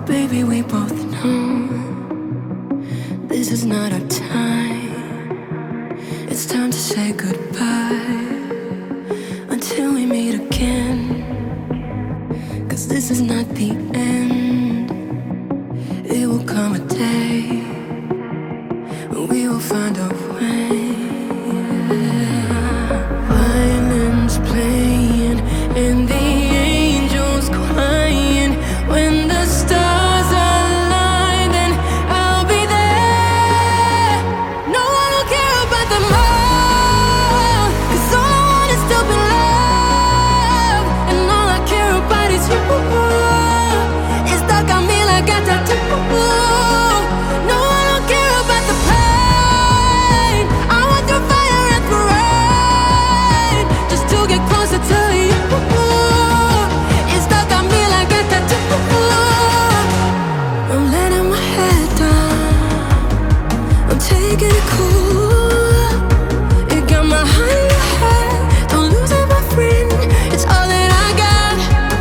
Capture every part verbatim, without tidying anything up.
Baby, we both know this is not our time. It's time to say goodbye until we meet again. 'Cause this is not the end. It will come a day when we will find a way. Violins playing and the angels crying. When the stars align, then I'll be there. No, I don't care about the moon, 'cause all I want is to be loved. And all I care about is you. It's stuck on me like a tattoo. No, I don't care about the pain. I want through fire and through rain, just to get closer to you. It's stuck on me like a tattoo. I'm letting my head down, I'm taking it cool. You got my hand in your head, don't lose it, my friend. It's all that I got.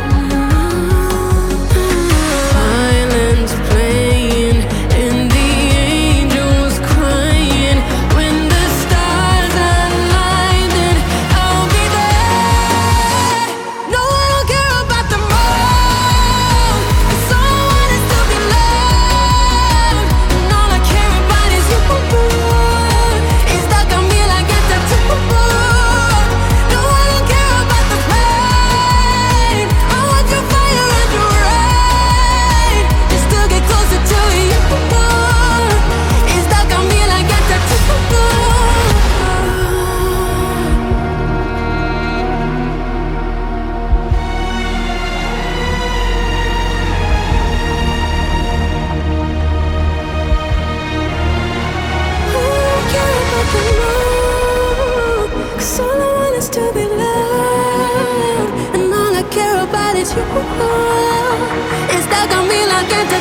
Violins playing and the angels crying. When the stars align, then I'll be there. No, I don't care about the moon, 'cause all I want is to be loved. And all I care about is you. It's stuck on me like a tattoo. No, I don't care about the pain. I want your fire and your rain, just to get closer to you. It's stuck on me like a tattoo. Cause all I want is to be loved, and all I care about is you. It's stuck on me like a